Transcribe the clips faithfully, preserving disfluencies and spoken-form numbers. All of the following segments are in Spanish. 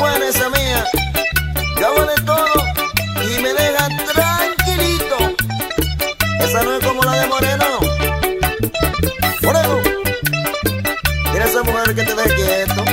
buena esa mía. Yo hago de todo y me deja tranquilito. Esa no es como la de Moreno. Moreno, mira esa mujer que te deje quieto.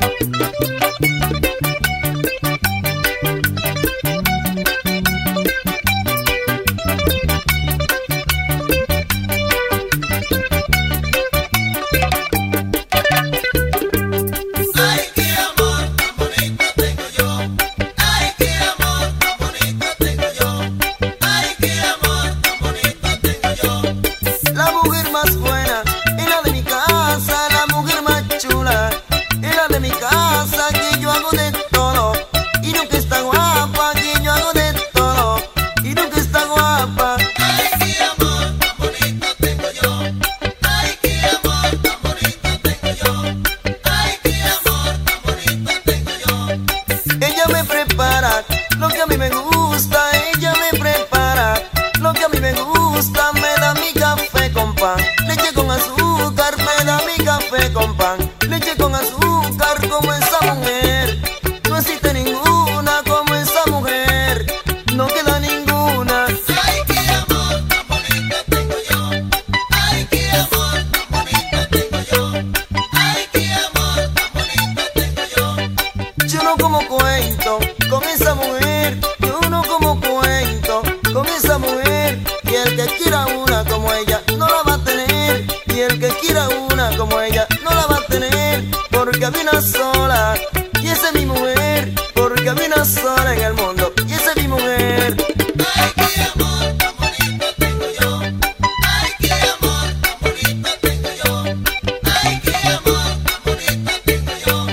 Lo que a mí me gusta, ella me prepara. Lo que a mí me gusta, me da mi café con pan. Leche con azúcar, me da mi café con pan. Leche con azúcar como esa mujer. No existe ninguna como esa mujer. No queda ninguna. Ay, qué amor tan bonito tengo yo. Ay, qué amor tan bonito tengo yo. Ay, qué amor tan bonito tengo yo. Yo no como cuento con esa mujer, yo no como cuento con esa mujer. Y el que quiera una como ella no la va a tener. Y el que quiera una como ella no la va a tener. Porque había una sola y esa es mi mujer. Porque había una sola en el mundo y esa es mi mujer. Ay, qué amor tan bonito tengo yo. Ay, qué amor tan bonito tengo yo. Ay, qué amor tan bonito tengo yo.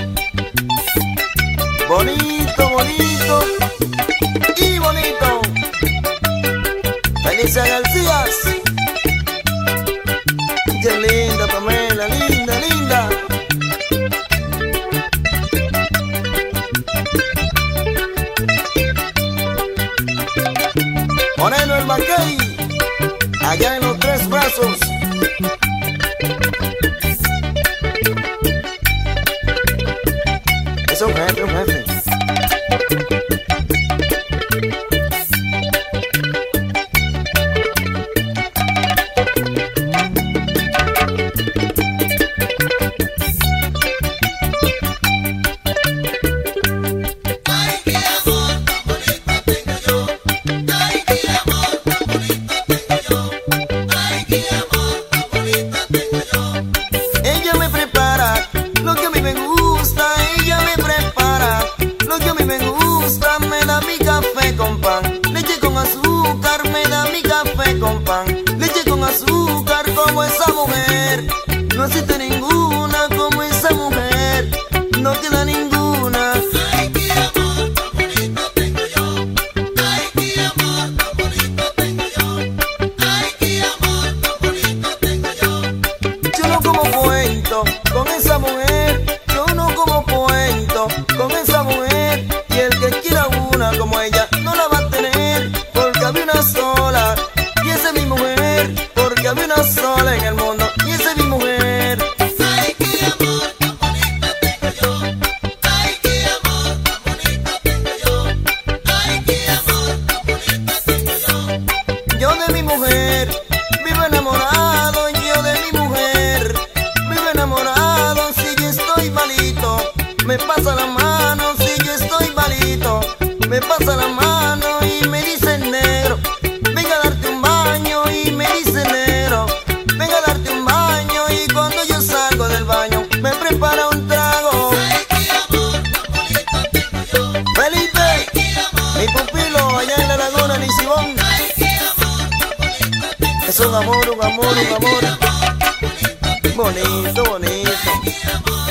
Bonito, bonito y bonito. Felicia García. Qué linda, Pamela, linda, linda. Moreno el Mackay, allá en los Tres Brazos. Es un jefe, un jefe. Ella me prepara lo que a mí me gusta, ella me prepara lo que a mí me gusta, me da mi café con pan, leche con azúcar, me da mi café con pan, leche con azúcar como esa mujer. No existe ninguna como esa mujer, no queda ninguna. Ay, qué amor tan bonito tengo yo. Ay, qué amor tan bonito tengo yo. Ay, qué amor tan bonito tengo yo. Yo no como cuento con esa mujer, yo no como cuento con esa mujer. Y el que quiera una como ella no la va a tener. Porque había una sola y esa es mi mujer. Porque había una sola en el mundo y esa es mi mujer. Ay, qué amor tan bonito tengo yo. Ay, qué amor tan bonito tengo yo. Ay, qué amor tan bonito tengo yo. Yo de mi mujer vivo enamorado, yo de mi mujer vivo enamorado. Si yo estoy malito, me pasa la mano. Si yo estoy malito, me pasa la mano y me dice negro, venga a darte un baño. Y me dice negro, venga a darte un baño. Y cuando yo salgo del baño, me prepara un trago. Ay, qué amor tan bonito tengo yo. Felipe, Ay, qué amor. mi pupilo allá en la laguna, en Isibón. Ay, qué amor tan bonito tengo yo. Es un amor, un amor, un amor. Ay, qué amor tan bonito tengo yo. Bonito, bonito. Ay, qué amor.